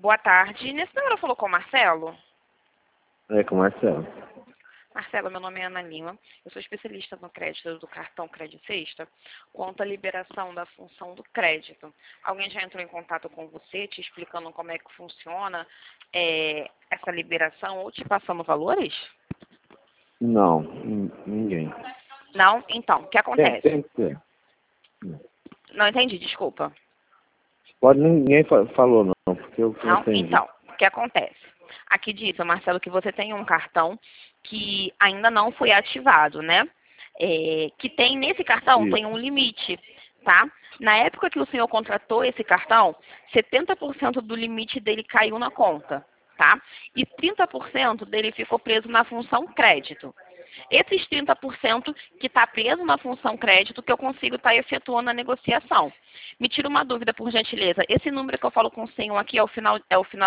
Boa tarde. Nesse número falou com o Marcelo? É, com o Marcelo. Marcelo, meu nome é Ana Lima. Eu sou especialista no crédito do cartão Crédito Sexta, quanto à liberação da função do crédito. Alguém já entrou em contato com você, te explicando como é que funciona essa liberação ou te passando valores? Não, ninguém. Não? Então, o que acontece? Tem que ter. Não entendi, desculpa. Pode, ninguém falou não, porque eu não Não? entendi. Então, o que acontece? Aqui diz, Marcelo, que você tem um cartão que ainda não foi ativado, né? Que tem, nesse cartão, Isso. tem um limite, tá? Na época que o senhor contratou esse cartão, 70% do limite dele caiu na conta, tá? E 30% dele ficou preso na função crédito. Esses 30% que está preso na função crédito que eu consigo estar efetuando a negociação. Me tira uma dúvida, por gentileza. Esse número que eu falo com o senhor aqui é o final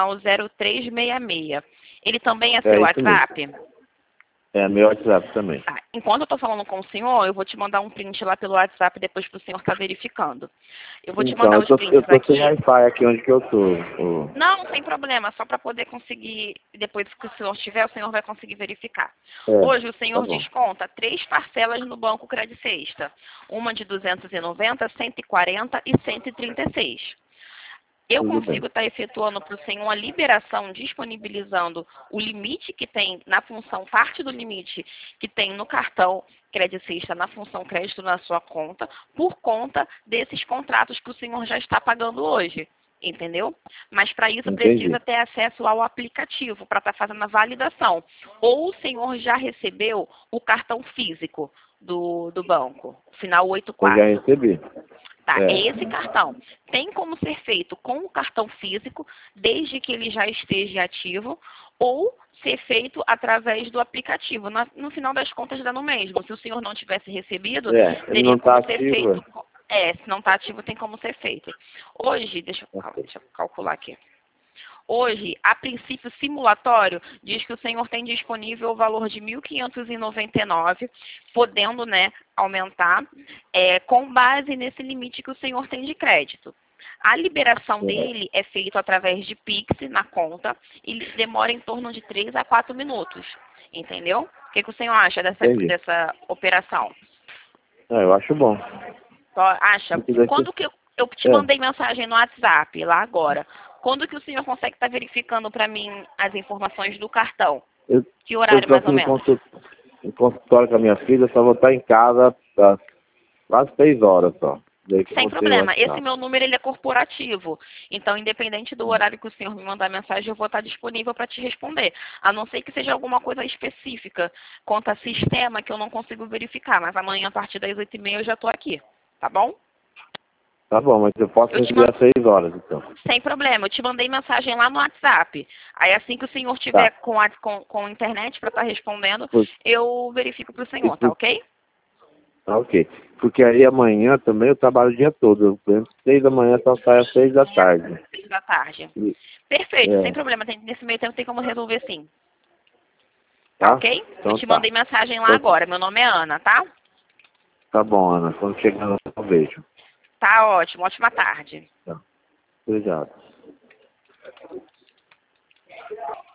0366. Ele também é seu É isso mesmo. WhatsApp? É, meu WhatsApp também. Tá. Enquanto eu estou falando com o senhor, eu vou te mandar um print lá pelo WhatsApp depois para o senhor estar verificando. Eu vou te Então, mandar eu os tô prints aqui. sem Wi-Fi aqui onde que eu tô. Não, sem problema, só para poder conseguir, depois que o senhor tiver, o senhor vai conseguir verificar. É, Hoje o tá senhor bom. desconta 3 parcelas no Banco Crédito Sexta, uma de 290, 140 e 136. Eu Tudo bem. consigo estar efetuando para o senhor uma liberação, disponibilizando o limite que tem na função, parte do limite que tem no cartão credicista, na função crédito na sua conta, por conta desses contratos que o senhor já está pagando hoje. Entendeu? Mas para isso Entendi. precisa ter acesso ao aplicativo para estar fazendo a validação. Ou o senhor já recebeu o cartão físico do banco, final Eu 84. já recebi. Tá, é É. esse cartão. Tem como ser feito com o cartão físico, desde que ele já esteja ativo, ou ser feito através do aplicativo. No final das contas dá no mesmo. Se o senhor não tivesse recebido, Ele teria não tá como ser ativo. feito. Se não está ativo, tem como ser feito. Hoje, deixa eu calcular aqui. Hoje, a princípio simulatório, diz que o senhor tem disponível o valor de R$ 1.599, podendo, né, aumentar, com base nesse limite que o senhor tem de crédito. A liberação dele é feita através de Pix na conta e demora em torno de 3 a 4 minutos. Entendeu? O que o senhor acha Entendi. dessa operação? Eu acho bom. Acha? Quando que eu te É. mandei mensagem no WhatsApp, lá agora. Quando que o senhor consegue estar verificando para mim as informações do cartão? Que Eu horário estou mais aqui ou no menos? consultório com a minha filha, só vou estar em casa às quase 6 horas só. Daí que eu Sem vou ter o problema. Esse WhatsApp. meu número ele é corporativo. Então, independente do horário que o senhor me mandar mensagem, eu vou estar disponível para te responder. A não ser que seja alguma coisa específica quanto a sistema que eu não consigo verificar. Mas amanhã, a partir das 8h30, eu já estou aqui. Tá bom? Tá bom, mas eu posso Eu te receber mando... às 6 horas, então. Sem problema, eu te mandei mensagem lá no WhatsApp. Aí assim que o senhor tiver Tá. com internet para estar respondendo, Por- eu verifico para o e senhor, tá por- ok? Tá ok. Porque aí amanhã também eu trabalho o dia todo. Eu entro 6 da manhã, só saio às 6 da tarde. 6 da tarde. E- Perfeito, sem É, problema. Nesse meio tempo tem como resolver sim. Tá tá? ok? Eu Então te tá. mandei mensagem lá Então, agora. Meu nome é Ana, tá? tá bom, Ana. Quando chegar eu vejo. Tá ótimo. Ótima tarde. Tá. Obrigado.